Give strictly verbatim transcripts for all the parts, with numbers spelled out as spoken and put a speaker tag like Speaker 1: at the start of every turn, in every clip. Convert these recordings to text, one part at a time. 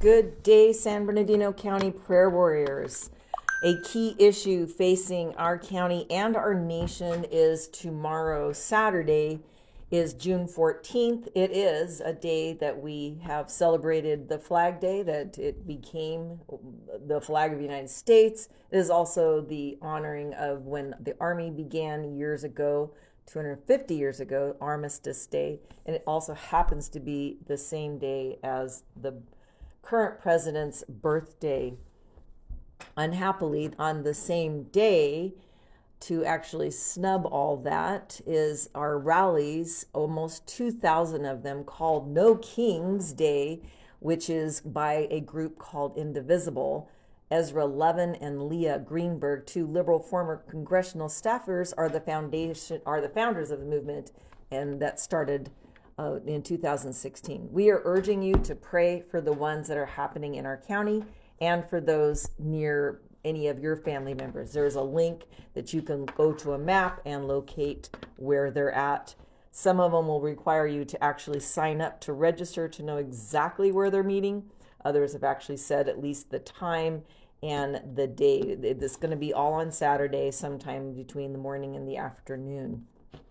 Speaker 1: Good day, San Bernardino County prayer warriors. A key issue facing our county and our nation is tomorrow, Saturday, is June fourteenth. It is a day that we have celebrated the Flag Day, that it became the flag of the United States. It is also the honoring of when the Army began years ago, two hundred fifty years ago, Armistice Day. And it also happens to be the same day as the current president's birthday. Unhappily, on the same day, to actually snub all that, is our rallies, almost two thousand of them, called No Kings Day, which is by a group called Indivisible. Ezra Levin and Leah Greenberg, two liberal former congressional staffers, are the foundation, are the founders of the movement, and that started uh, in two thousand sixteen. We are urging you to pray for the ones that are happening in our county and for those near any of your family members. There's a link that you can go to a map and locate where they're at. Some of them will require you to actually sign up to register to know exactly where they're meeting. Others have actually said at least the time and the day. It's going to be all on Saturday, sometime between the morning and the afternoon.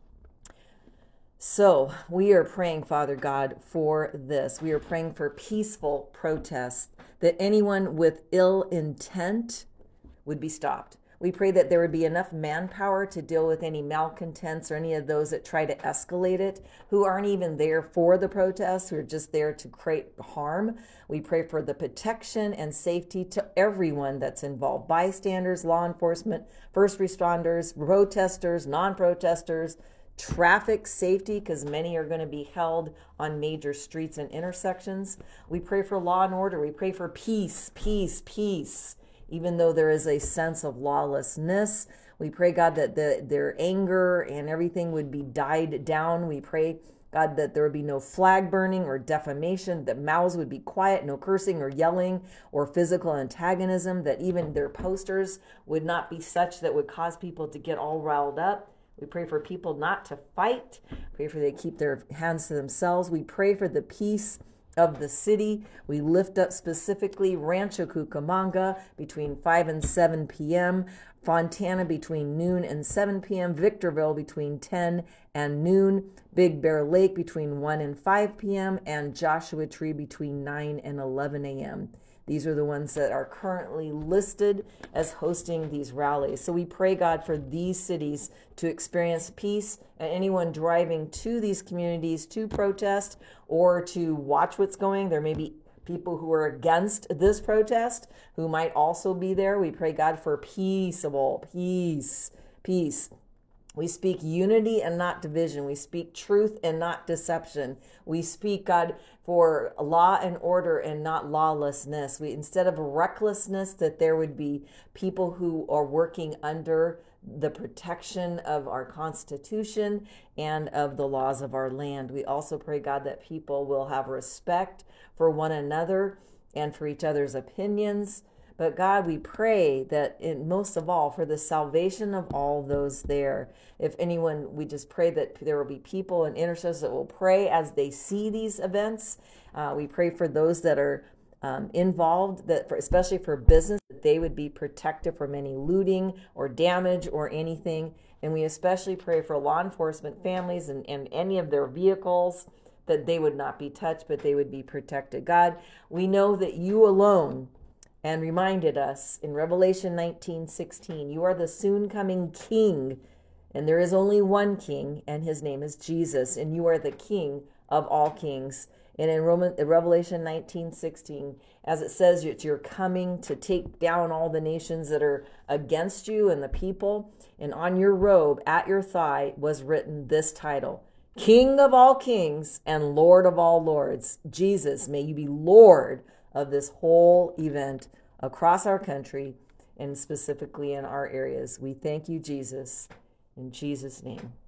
Speaker 1: So we are praying, Father God, for this. We are praying for peaceful protests, that anyone with ill intent would be stopped. We pray that there would be enough manpower to deal with any malcontents or any of those that try to escalate it, who aren't even there for the protests, who are just there to create harm. We pray for the protection and safety to everyone that's involved: bystanders, law enforcement, first responders, protesters, non-protesters, traffic safety, because many are going to be held on major streets and intersections. We pray for law and order. We pray for peace, peace, peace. Even though there is a sense of lawlessness, we pray, God, that the, their anger and everything would be died down. We pray, God, that there would be no flag burning or defamation, that mouths would be quiet, no cursing or yelling or physical antagonism, that even their posters would not be such that would cause people to get all riled up. We pray for people not to fight. Pray for they keep their hands to themselves. We pray for the peace of the city. We lift up specifically Rancho Cucamonga between five and seven p.m., Fontana between noon and seven p.m., Victorville between ten and noon, Big Bear Lake between one and five p.m., and Joshua Tree between nine and eleven a.m. These are the ones that are currently listed as hosting these rallies. So we pray, God, for these cities to experience peace, and anyone driving to these communities to protest or to watch what's going. There may be people who are against this protest who might also be there. We pray, God, for peaceable, peace, peace. We speak unity and not division. We speak truth and not deception. We speak, God, for law and order and not lawlessness. We, instead of recklessness, that there would be people who are working under the protection of our Constitution and of the laws of our land. We also pray, God, that people will have respect for one another and for each other's opinions. But God, we pray that in, most of all, for the salvation of all those there. If anyone, we just pray that there will be people and intercessors that will pray as they see these events. Uh, we pray for those that are um, involved, that for, especially for business, that they would be protected from any looting or damage or anything. And we especially pray for law enforcement families and, and any of their vehicles, that they would not be touched, but they would be protected. God, we know that you alone, and reminded us in Revelation nineteen sixteen, you are the soon coming King, and there is only one King, and his name is Jesus, and you are the King of all kings. And in Roman, Revelation nineteen sixteen, as it says that you're coming to take down all the nations that are against you and the people, and on your robe, at your thigh, was written this title: King of all kings and Lord of all lords. Jesus, may you be Lord of this whole event across our country and specifically in our areas. We thank you, Jesus, in Jesus' name.